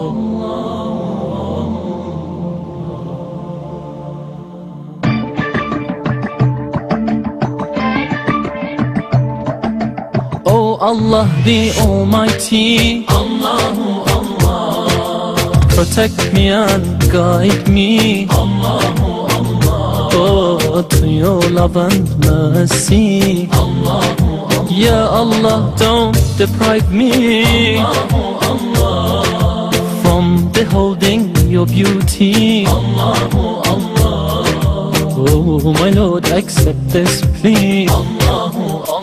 Oh Allah the Almighty, Allahu Allah, protect me and guide me, Allahu Allah, oh, to your love and mercy, Allahu Allah. Ya Allah, don't deprive me, Allahu Allah, from beholding your beauty, Allahu Allah. Oh my Lord, accept this plea, Allahu Allah.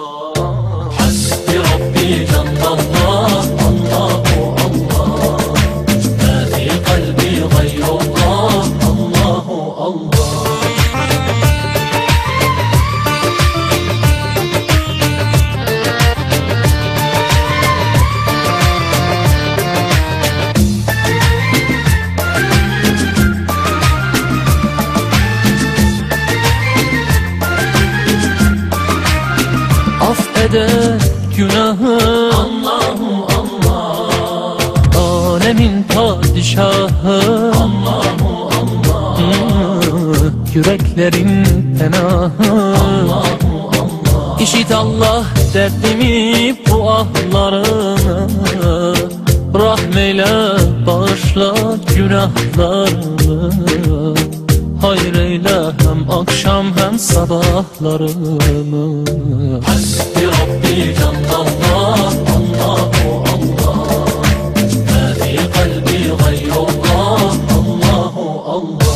Affeder günahı Allahu Allah, alemin padişahı Allahu Allah, yüreklerin penahı Allahu Allah. İşit Allah derdimi, bu ahlarımı, rahmeyle bağışla günahlarımı. Hayır eyle hem akşam hem sabahlarımı. Hasbi Rabbi Cenlallah, Allahu Allah, ma fi kalbi gayrullah, Allahu Allah.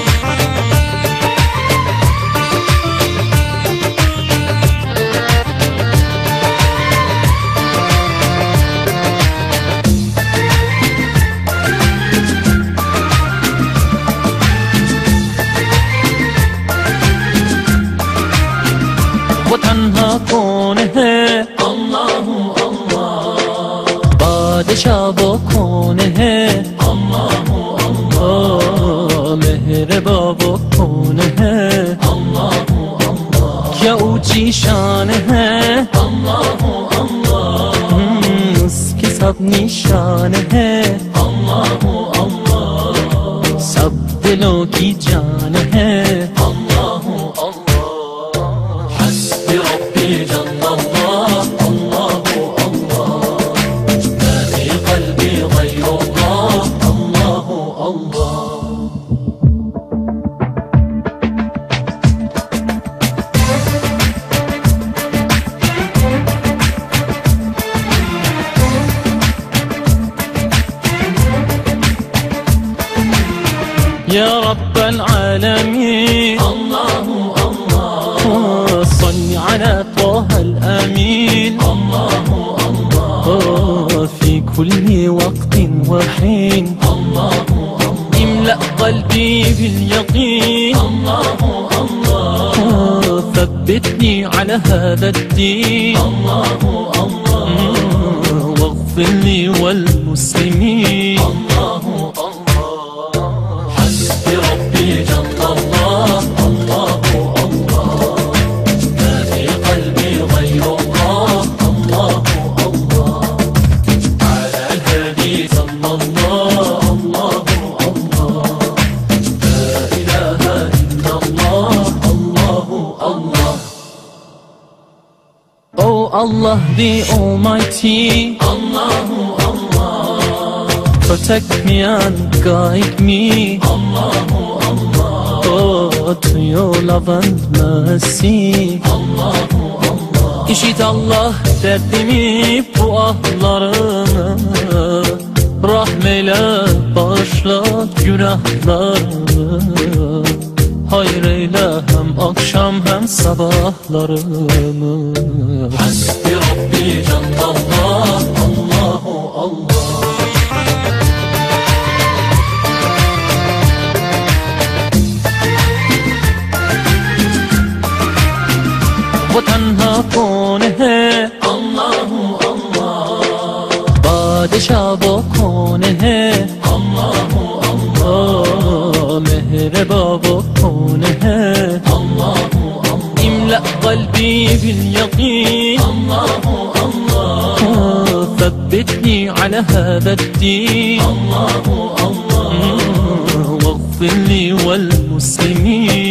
वो तन्हा कौन है अल्लाहु अल्लाह, बादशाह वो कौन है अल्लाहु अल्लाह, मेहरबा वो कौन है अल्लाहु अल्लाह, क्या ऊंची शान है अल्लाहु अल्लाह, उसकी सब निशान है अल्लाहु अल्लाह, सब दिलों की जान है अल्लाहु अल्लाह। يا رب العالمين الله الله، صل على طه الأمين الله الله، في كل وقت وحين الله الله، املأ قلبي باليقين الله الله، ثبتني على هذا الدين الله الله، واغفر لي والمسلمين الله الله. Oh Allah the Almighty, Allahu Allah, protect me and guide me, Allahu Allah, oh, to your love and mercy, Allahu Allah. İşit Allah derdimi, bu ahlarımı, rahmeyle bağışla günahlarımı. Hayır eyle hem akşam hem sabahlarımı. Hasbi Rabbi Cenlallah, Allahu Allah. वो तन्हा कौन है अल्लाहु अल्लाह, बादशाह वो कौन है अल्लाहु अल्लाह, मेहरबा वो कौन है अल्लाहु अल्लाह, इमला क़ल्बी बिल यक़ीन अल्लाहु अल्लाह, ثبتني على هذا الدين. الله الله واغفر لي والمسلمين.